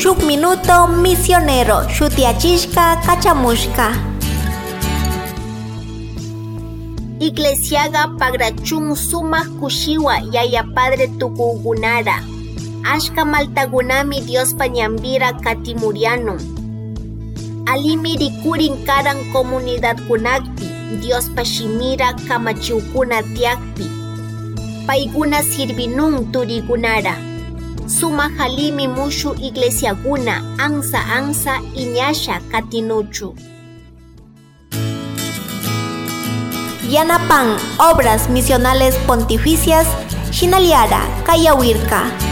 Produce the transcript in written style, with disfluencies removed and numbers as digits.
Shuk minuto misionero shutiachishka kachamushka. Iglesiaga pagrachun sumak kushiwa yaya padre tukugunara. Ashka maltagunami Dios pañambira katimuriano. Alimi rikurin karan comunidad kunakpi, Dios pashimira kamachiukuna tiakpi. Paiguna sirvinun turigunara. Suma halimi mushu iglesiaguna, ansa iñasha katinuchu. Yanapan, Obras Misionales Pontificias, Shinaliara, Kayawirka.